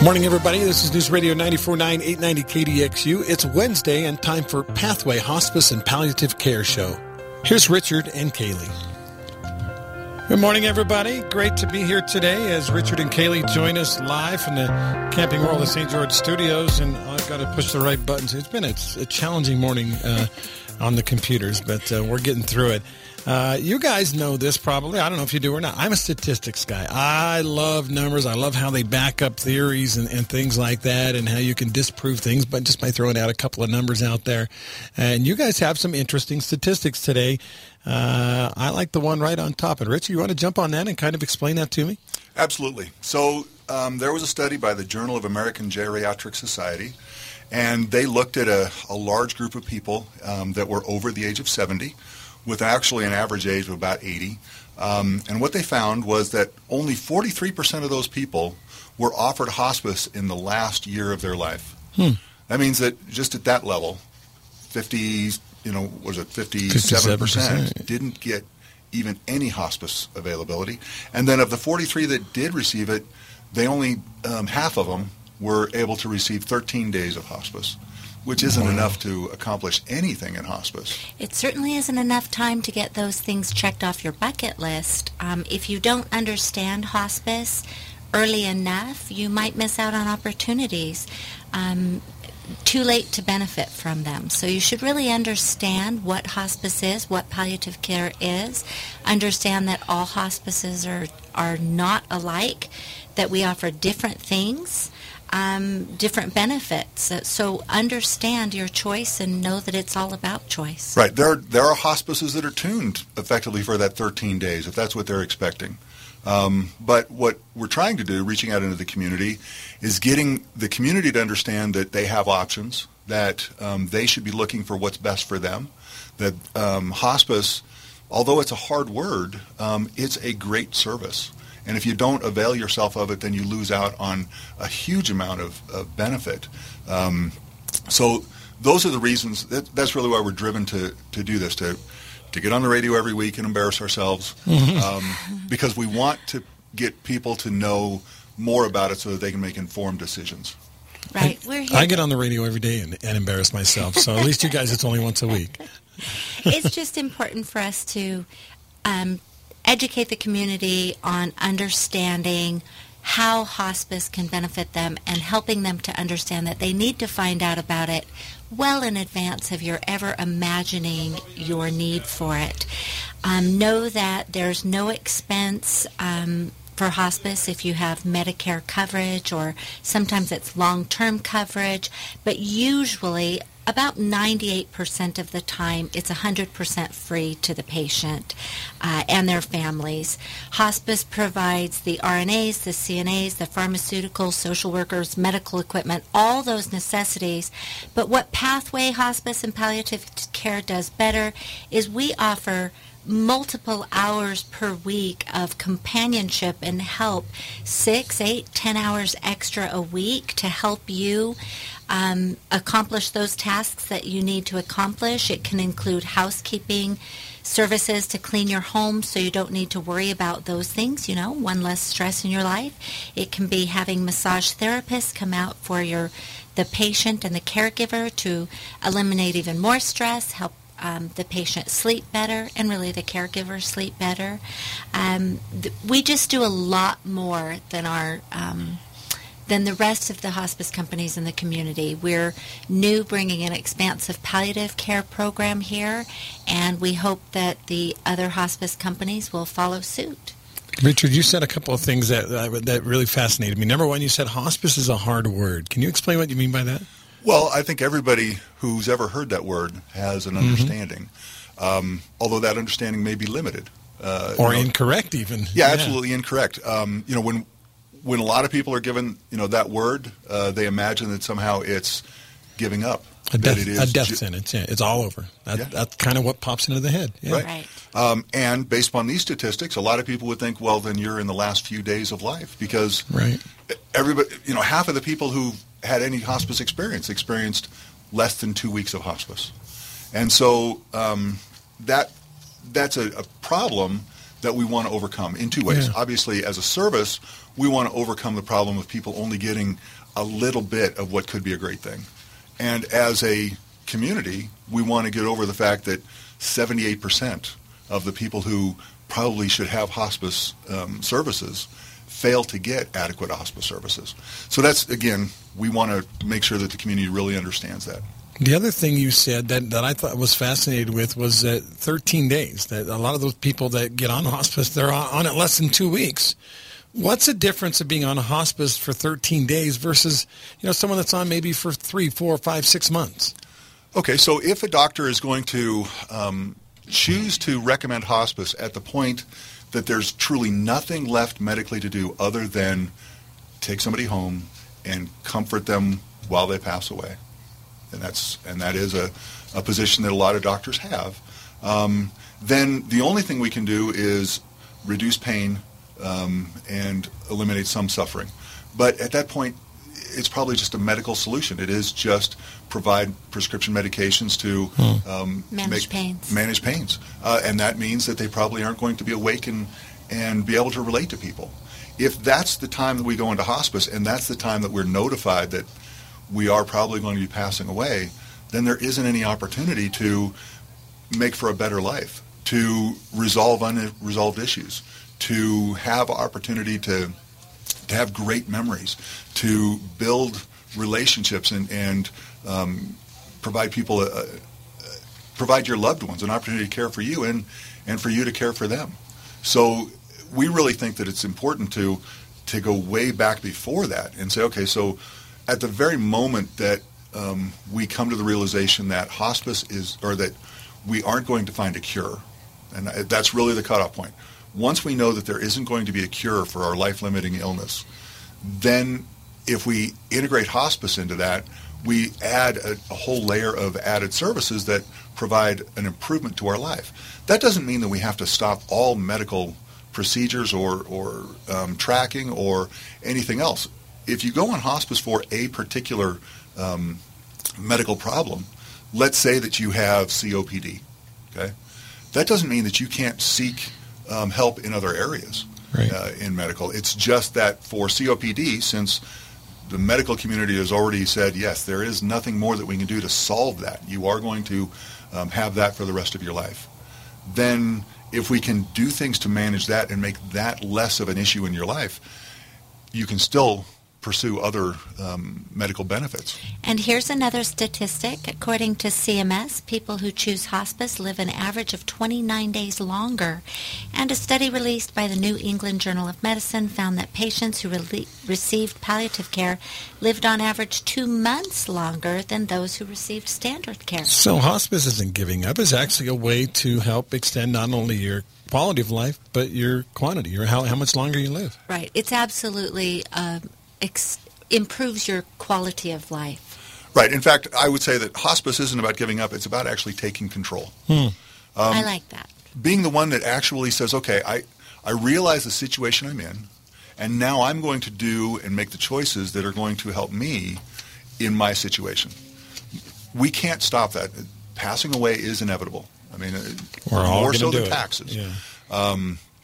Morning, everybody. This is News Radio 94.9, 890 KDXU. It's Wednesday and time for Pathway Hospice and Palliative Care Show. Here's Richard and Kaylee. Good morning, everybody. Great to be here today as Richard and Kaylee join us live from the Camping World of St. George Studios. And I've got to push the right buttons. It's been a challenging morning on the computers, but we're getting through it. You guys know this probably. I don't know if you do or not. I'm a statistics guy. I love numbers. I love how they back up theories and things like that, and how you can disprove things but just by throwing out a couple of numbers out there. And you guys have some interesting statistics today. I like the one right on top. And Richard, you want to jump on that and kind of explain that to me? Absolutely. So there was a study by the Journal of American Geriatric Society, and they looked at a large group of people that were over the age of 70, with actually an average age of about 80. And what they found was that only 43% of those people were offered hospice in the last year of their life. That means that just at that level, 57% didn't get even any hospice availability. And then of the 43 that did receive it, they only, half of them were able to receive 13 days of hospice, which isn't enough to accomplish anything in hospice. It certainly isn't enough time to get those things checked off your bucket list. If you don't understand hospice early enough, you might miss out on opportunities. Too late to benefit from them. So you should really understand what hospice is, what palliative care is, understand that all hospices are not alike, that we offer different things, different benefits. So understand your choice and know that it's all about choice. Right. There are hospices that are tuned effectively for that 13 days, if that's what they're expecting. But what we're trying to do, reaching out into the community, is getting the community to understand that they have options, that they should be looking for what's best for them, that hospice, although it's a hard word, it's a great service. And if you don't avail yourself of it, then you lose out on a huge amount of benefit. So those are the reasons. That's really why we're driven to do this, to get on the radio every week and embarrass ourselves, because we want to get people to know more about it so that they can make informed decisions. Right. We're here. I get on the radio every day and embarrass myself. So at least you guys, it's only once a week. It's just important for us to educate the community on understanding how hospice can benefit them and helping them to understand that they need to find out about it well in advance of your ever imagining your need for it. Know that there's no expense for hospice if you have Medicare coverage, or sometimes it's long-term coverage, but usually about 98% of the time, it's 100% free to the patient and their families. Hospice provides the RNAs, the CNAs, the pharmaceuticals, social workers, medical equipment, all those necessities. But what Pathway Hospice and Palliative Care does better is we offer multiple hours per week of companionship and help, 6, 8, 10 hours extra a week to help you accomplish those tasks that you need to accomplish. It can include housekeeping services to clean your home so you don't need to worry about those things, one less stress in your life. It can be having massage therapists come out for the patient and the caregiver to eliminate even more stress, help the patient sleep better, and really the caregiver sleep better. We just do a lot more than the rest of the hospice companies in the community. We're new, bringing an expansive palliative care program here, and we hope that the other hospice companies will follow suit. Richard, you said a couple of things that really fascinated me. Number one, you said hospice is a hard word. Can you explain what you mean by that? Well, I think everybody who's ever heard that word has an understanding, although that understanding may be limited. Or incorrect even. Yeah, absolutely incorrect. When a lot of people are given, that word, they imagine that somehow it's giving up. A death sentence, yeah. It's all over. That's kind of what pops into the head. Yeah. Right. And based upon these statistics, a lot of people would think, well, then you're in the last few days of life, because everybody, half of the people who had any hospice experience experienced less than 2 weeks of hospice. And so that's a problem that we want to overcome in two ways. Yeah. Obviously, as a service, we want to overcome the problem of people only getting a little bit of what could be a great thing. And as a community, we want to get over the fact that 78% of the people who probably should have hospice services fail to get adequate hospice services. So that's, again, we want to make sure that the community really understands that. The other thing you said that I thought was fascinated with was that 13 days, that a lot of those people that get on hospice, they're on it less than 2 weeks. What's the difference of being on a hospice for 13 days versus, someone that's on maybe for 3, 4, 5, 6 months? Okay, so if a doctor is going to choose to recommend hospice at the point that there's truly nothing left medically to do other than take somebody home and comfort them while they pass away, and that is a position that a lot of doctors have, then the only thing we can do is reduce pain and eliminate some suffering. But at that point, it's probably just a medical solution. It is just provide prescription medications to manage pains. Manage pains. And that means that they probably aren't going to be awake and be able to relate to people. If that's the time that we go into hospice and that's the time that we're notified that we are probably going to be passing away, then there isn't any opportunity to make for a better life, to resolve unresolved issues, to have opportunity to have great memories, to build relationships and provide people, provide your loved ones an opportunity to care for you and for you to care for them. So we really think that it's important to go way back before that and say, okay, so at the very moment that we come to the realization that hospice is, or that we aren't going to find a cure, and that's really the cutoff point. Once we know that there isn't going to be a cure for our life-limiting illness, then if we integrate hospice into that, we add a whole layer of added services that provide an improvement to our life. That doesn't mean that we have to stop all medical procedures or tracking or anything else. If you go on hospice for a particular medical problem, let's say that you have COPD, okay? That doesn't mean that you can't seek help in other areas in medical. It's just that for COPD, since the medical community has already said, yes, there is nothing more that we can do to solve that. You are going to have that for the rest of your life. Then if we can do things to manage that and make that less of an issue in your life, you can still pursue other medical benefits. And here's another statistic. According to CMS, people who choose hospice live an average of 29 days longer. And a study released by the New England Journal of Medicine found that patients who received palliative care lived on average 2 months longer than those who received standard care. So hospice isn't giving up. It's actually a way to help extend not only your quality of life, but your quantity, or how much longer you live. Right. It's absolutely improves your quality of life. Right. In fact, I would say that hospice isn't about giving up. It's about actually taking control. I like that. Being the one that actually says, okay, I realize the situation I'm in, and now I'm going to do and make the choices that are going to help me in my situation. We can't stop that. Passing away is inevitable. I mean, we're all more so do than it. taxes. Yeah.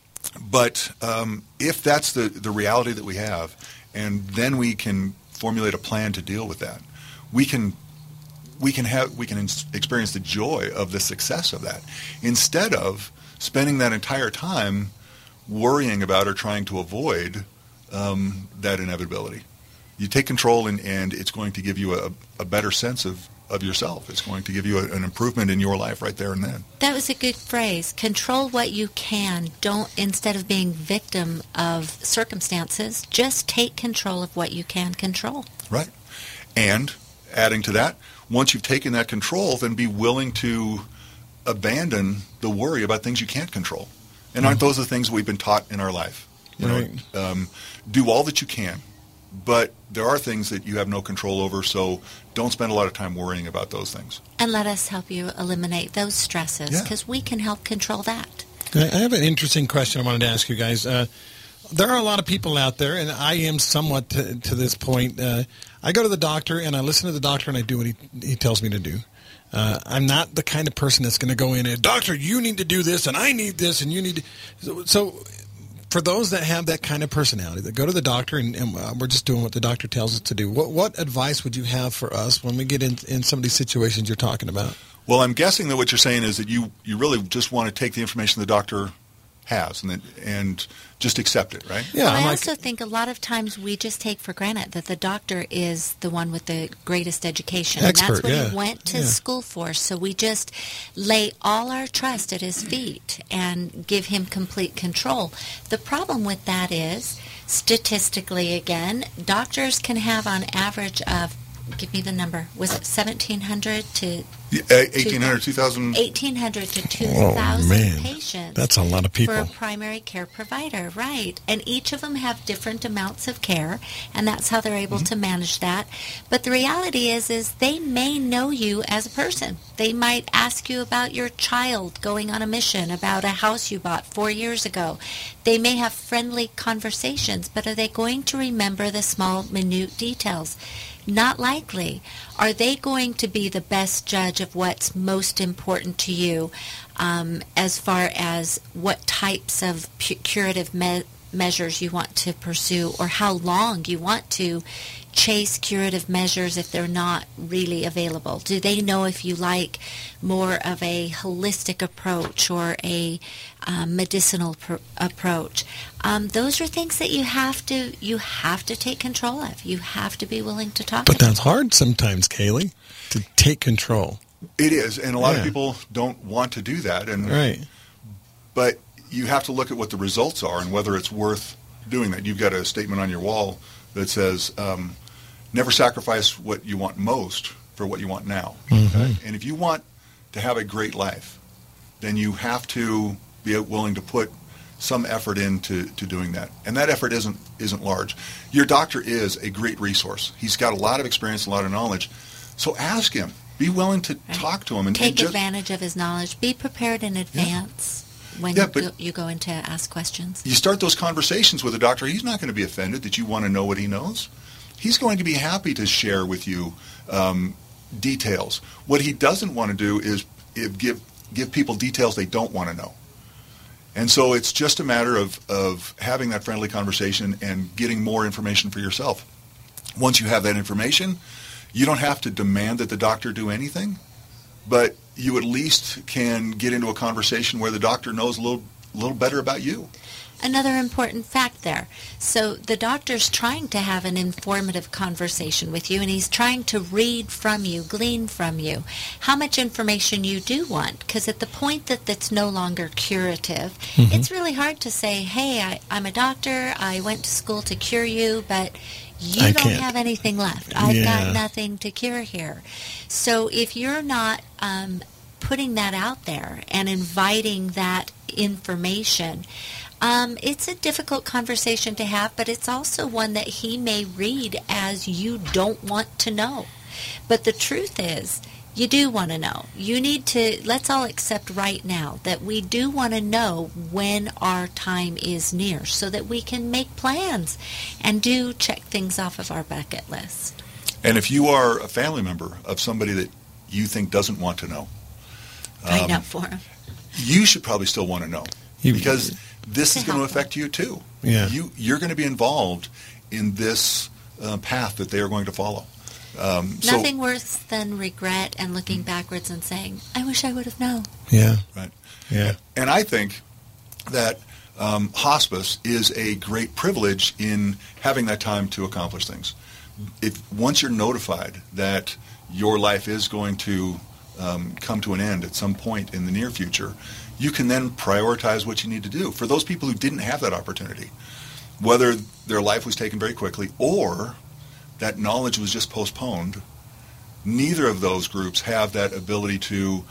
But if that's the reality that we have, and then we can formulate a plan to deal with that, we can experience the joy of the success of that, instead of spending that entire time worrying about or trying to avoid that inevitability. You take control, and it's going to give you a better sense of yourself. It's going to give you an improvement in your life right there and then. That was a good phrase. Control what you can. Don't, instead of being victim of circumstances, just take control of what you can control. Right. And adding to that, once you've taken that control, then be willing to abandon the worry about things you can't control. And aren't those the things we've been taught in our life? You know, do all that you can. But there are things that you have no control over, so don't spend a lot of time worrying about those things. And let us help you eliminate those stresses, because we can help control that. I have an interesting question I wanted to ask you guys. There are a lot of people out there, and I am somewhat to this point. I go to the doctor, and I listen to the doctor, and I do what he tells me to do. I'm not the kind of person that's going to go in and, doctor, you need to do this, and I need this, and you need to. So for those that have that kind of personality, that go to the doctor, and we're just doing what the doctor tells us to do, what advice would you have for us when we get in some of these situations you're talking about? Well, I'm guessing that what you're saying is that you really just want to take the information the doctor has and just accept it, right? Yeah. Well, I also think a lot of times we just take for granted that the doctor is the one with the greatest education. Expert, and that's what he went to school for. So we just lay all our trust at his feet and give him complete control. The problem with that is, statistically again, doctors can have on average of, give me the number, was it 1,700 to 1,800, 2,000. 1,800 to 2,000 patients. That's a lot of people. For a primary care provider, right. And each of them have different amounts of care, and that's how they're able to manage that. But the reality is they may know you as a person. They might ask you about your child going on a mission, about a house you bought 4 years ago. They may have friendly conversations, but are they going to remember the small, minute details? Not likely. Are they going to be the best judge of what's most important to you as far as what types of curative measures you want to pursue, or how long you want to chase curative measures if they're not really available? Do they know if you like more of a holistic approach or a medicinal approach? Those are things that you have to take control of. You have to be willing to talk. But that's hard sometimes, Kaylee, to take control. It is, and a lot of people don't want to do that. And right. But you have to look at what the results are and whether it's worth doing that. You've got a statement on your wall that says, never sacrifice what you want most for what you want now. Mm-hmm. Okay? And if you want to have a great life, then you have to be willing to put some effort into doing that. And that effort isn't large. Your doctor is a great resource. He's got a lot of experience, a lot of knowledge. So ask him. Be willing to talk to him. And take advantage of his knowledge. Be prepared in advance. When you go in to ask questions. You start those conversations with a doctor. He's not going to be offended that you want to know what he knows. He's going to be happy to share with you details. What he doesn't want to do is give people details they don't want to know. And so it's just a matter of having that friendly conversation and getting more information for yourself. Once you have that information, you don't have to demand that the doctor do anything, but you at least can get into a conversation where the doctor knows a little better about you. Another important fact there. So the doctor's trying to have an informative conversation with you, and he's trying to read from you, glean from you how much information you do want. Because at the point that's no longer curative, it's really hard to say, hey, I'm a doctor, I went to school to cure you, but you don't have anything left. I've got nothing to cure here. So if you're not putting that out there and inviting that information, it's a difficult conversation to have, but it's also one that he may read as you don't want to know. But the truth is, you do want to know. You need to, let's all accept right now that we do want to know when our time is near so that we can make plans and do check things off of our bucket list. And if you are a family member of somebody that you think doesn't want to know, find out for them. You should probably still want to know because this is going to affect you too. Yeah. You're going to be involved in this path that they are going to follow. Nothing worse than regret and looking backwards and saying, I wish I would have known. Yeah. Right. Yeah. And I think that hospice is a great privilege in having that time to accomplish things. Once you're notified that your life is going to come to an end at some point in the near future, you can then prioritize what you need to do. For those people who didn't have that opportunity, whether their life was taken very quickly or that knowledge was just postponed, neither of those groups have that ability to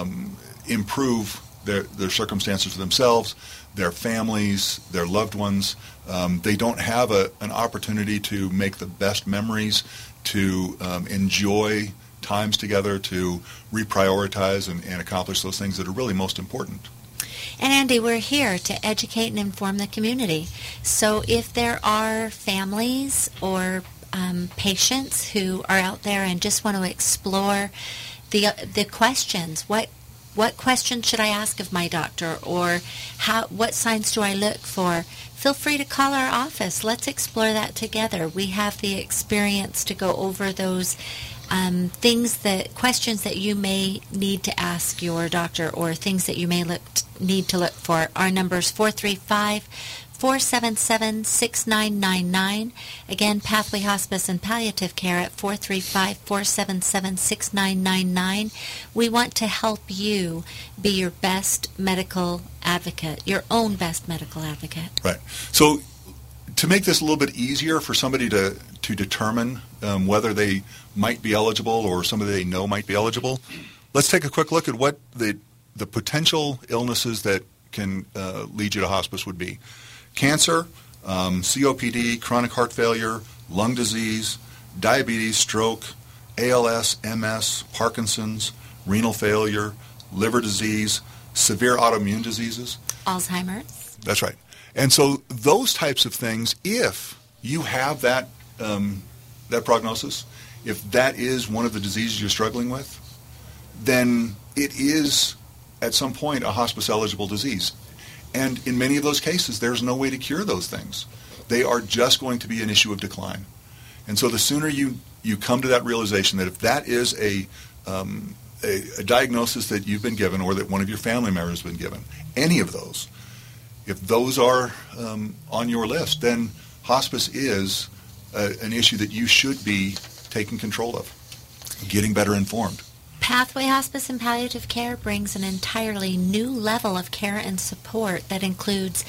improve their circumstances for themselves, their families, their loved ones. They don't have an opportunity to make the best memories, to enjoy times together, to reprioritize and accomplish those things that are really most important. And Andy, we're here to educate and inform the community. So if there are families or patients who are out there and just want to explore the questions. What questions should I ask of my doctor, or what signs do I look for? Feel free to call our office. Let's explore that together. We have the experience to go over those questions that you may need to ask your doctor, or things that you may need to look for. Our number is 435-477-6999. Again, Pathway Hospice and Palliative Care at 435-477-6999. We want to help you be your best medical advocate, your own best medical advocate. Right. So to make this a little bit easier for somebody to determine whether they might be eligible or somebody they know might be eligible, let's take a quick look at what the potential illnesses that can lead you to hospice would be. Cancer, COPD, chronic heart failure, lung disease, diabetes, stroke, ALS, MS, Parkinson's, renal failure, liver disease, severe autoimmune diseases. Alzheimer's. That's right. And so those types of things, if you have that prognosis, if that is one of the diseases you're struggling with, then it is at some point a hospice-eligible disease. And in many of those cases, there's no way to cure those things. They are just going to be an issue of decline. And so the sooner you come to that realization that if that is a diagnosis that you've been given or that one of your family members has been given, any of those, if those are on your list, then hospice is an issue that you should be taking control of, getting better informed. Pathway Hospice and Palliative Care brings an entirely new level of care and support that includes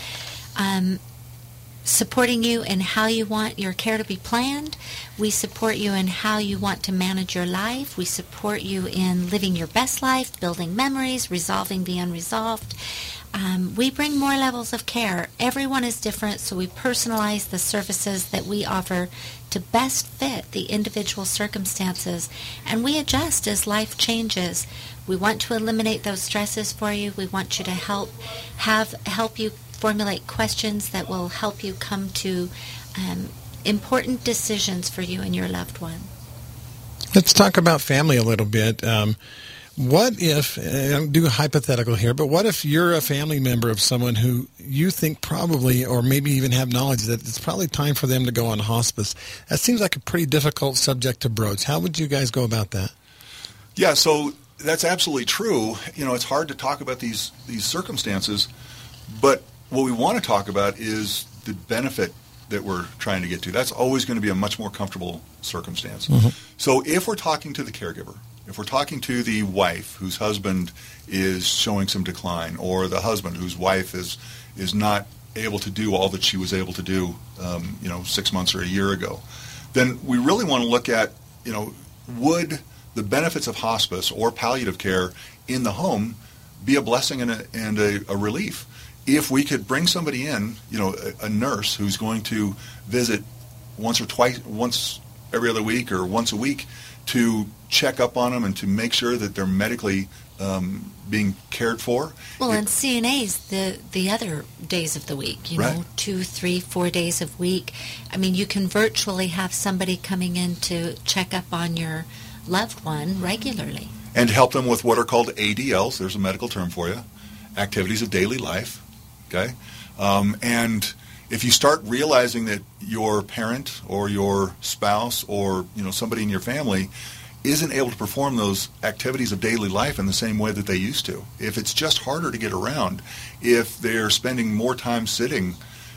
supporting you in how you want your care to be planned. We support you in how you want to manage your life. We support you in living your best life, building memories, resolving the unresolved. We bring more levels of care. Everyone is different, so we personalize the services that we offer to best fit the individual circumstances, and we adjust as life changes. We want to eliminate those stresses for you. We want you to help you formulate questions that will help you come to important decisions for you and your loved one. Let's talk about family a little bit. What if, and I'm doing hypothetical here, but what if you're a family member of someone who you think probably, or maybe even have knowledge that it's probably time for them to go on hospice? That seems like a pretty difficult subject to broach. How would you guys go about that? Yeah, so that's absolutely true. You know, it's hard to talk about these circumstances, but what we want to talk about is the benefit that we're trying to get to. That's always going to be a much more comfortable circumstance. Mm-hmm. So if we're talking to the caregiver, if we're talking to the wife whose husband is showing some decline, or the husband whose wife is not able to do all that she was able to do, 6 months or a year ago, then we really want to look at, would the benefits of hospice or palliative care in the home be a blessing and a relief? If we could bring somebody in, a nurse who's going to visit once every other week or once a week to check up on them and to make sure that they're medically being cared for. Well, and CNA's the other days of the week, right. 2, 3, 4 days of week. I mean, you can virtually have somebody coming in to check up on your loved one regularly. And help them with what are called ADLs. There's a medical term for you. Activities of daily life. Okay? And if you start realizing that your parent or your spouse or somebody in your family isn't able to perform those activities of daily life in the same way that they used to, if it's just harder to get around, if they're spending more time sitting,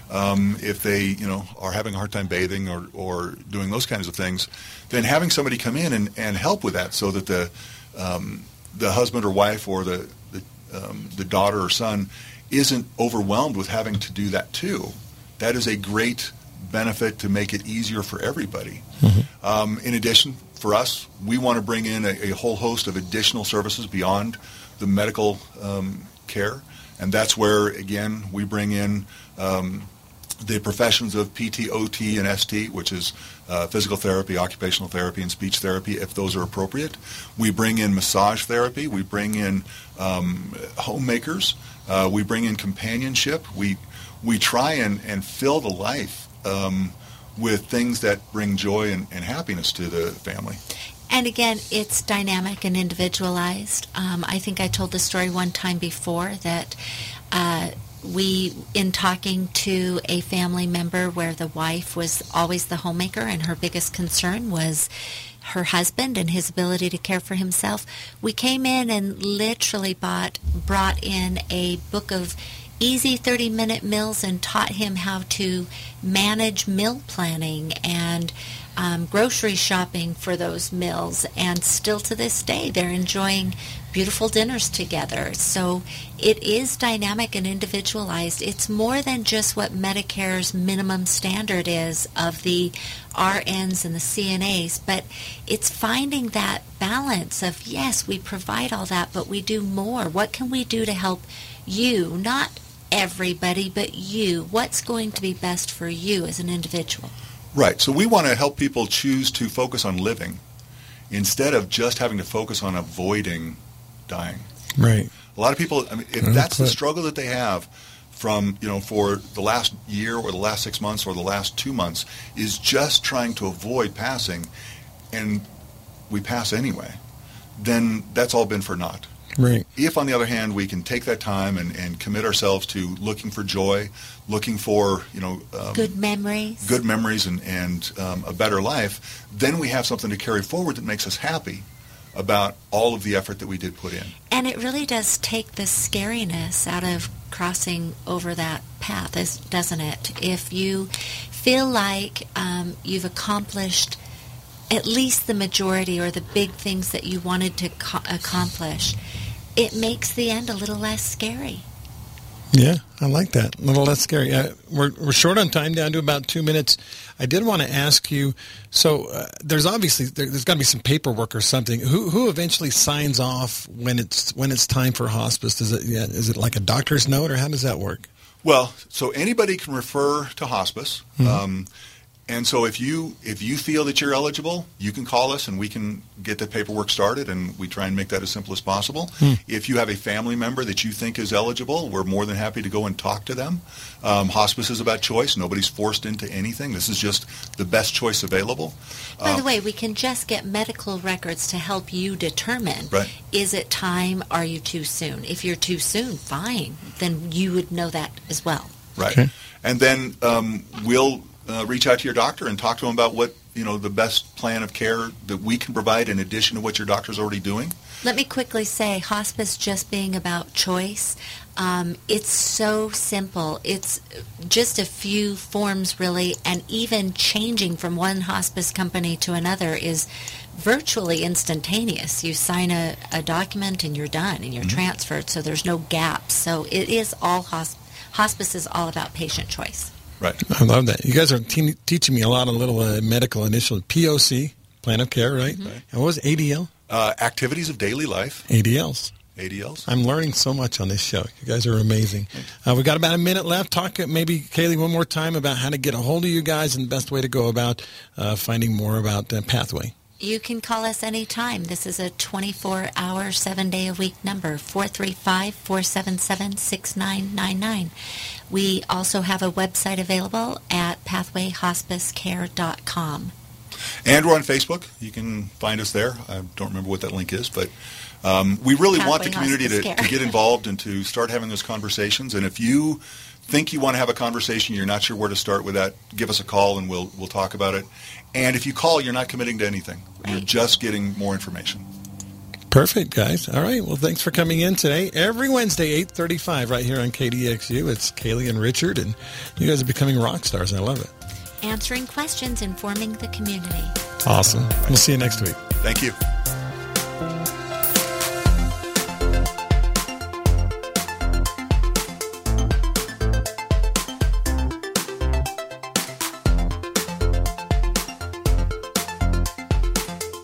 if they are having a hard time bathing or doing those kinds of things, then having somebody come in and help with that so that the husband or wife or the daughter or son isn't overwhelmed with having to do that too. That is a great benefit to make it easier for everybody. Mm-hmm. In addition, for us, we want to bring in a whole host of additional services beyond the medical care, and that's where, again, we bring in the professions of PT, OT, and ST, which is physical therapy, occupational therapy, and speech therapy, if those are appropriate. We bring in massage therapy. We bring in homemakers. We bring in companionship. We try and fill the life with things that bring joy and happiness to the family. And again, it's dynamic and individualized. I think I told the story one time before that in talking to a family member where the wife was always the homemaker and her biggest concern was her husband and his ability to care for himself, we came in and literally brought in a book of easy 30-minute meals and taught him how to manage meal planning and grocery shopping for those meals. And still to this day, they're enjoying beautiful dinners together. So it is dynamic and individualized. It's more than just what Medicare's minimum standard is of the RNs and the CNAs, but it's finding that balance of, yes, we provide all that, but we do more. What can we do to help you? Not everybody, but you. What's going to be best for you as an individual? Right. So we want to help people choose to focus on living instead of just having to focus on avoiding dying. Right. A lot of people, I mean, if that's the struggle that they have from, for the last year or the last 6 months or the last 2 months, is just trying to avoid passing, and we pass anyway, then that's all been for naught. Right. If, on the other hand, we can take that time and commit ourselves to looking for joy, looking for good memories, and a better life, then we have something to carry forward that makes us happy about all of the effort that we did put in. And it really does take the scariness out of crossing over that path, doesn't it? If you feel like you've accomplished at least the majority or the big things that you wanted to accomplish, it makes the end a little less scary. Yeah, I like that. A little less scary. We're short on time, down to about 2 minutes. I did want to ask you, so there's got to be some paperwork or something. Who eventually signs off when it's time for hospice? Is it like a doctor's note, or how does that work? Well, so anybody can refer to hospice. Mm-hmm. And so if you feel that you're eligible, you can call us and we can get the paperwork started, and we try and make that as simple as possible. If you have a family member that you think is eligible, we're more than happy to go and talk to them. Hospice is about choice. Nobody's forced into anything. This is just the best choice available. By the way, we can just get medical records to help you determine, is it time, are you too soon? If you're too soon, fine. Then you would know that as well. Right. Okay. And then we'll reach out to your doctor and talk to them about what, the best plan of care that we can provide in addition to what your doctor's already doing. Let me quickly say, hospice just being about choice, it's so simple. It's just a few forms, really, and even changing from one hospice company to another is virtually instantaneous. You sign a document and you're done, and you're transferred, so there's no gaps. So it is all hospice is all about patient choice. Right. I love that. You guys are teaching me a lot of little medical initial POC, plan of care, right? Mm-hmm. And what was ADL? Activities of daily life. ADLs. I'm learning so much on this show. You guys are amazing. We've got about a minute left. Talk maybe, Kaylee, one more time about how to get a hold of you guys and the best way to go about finding more about Pathway. You can call us anytime. This is a 24-hour, 7-day-a-week number, 435-477-6999. We also have a website available at pathwayhospicecare.com. And we're on Facebook. You can find us there. I don't remember what that link is, but we really want the community to get involved and to start having those conversations. And if you think you want to have a conversation, you're not sure where to start with that, give us a call and we'll talk about it. And if you call, you're not committing to anything. Right. You're just getting more information. Perfect, guys. All right. Well, thanks for coming in today. Every Wednesday, 8:35, right here on KDXU. It's Kaylee and Richard, and you guys are becoming rock stars. I love it. Answering questions, informing the community. Awesome. We'll see you next week. Thank you.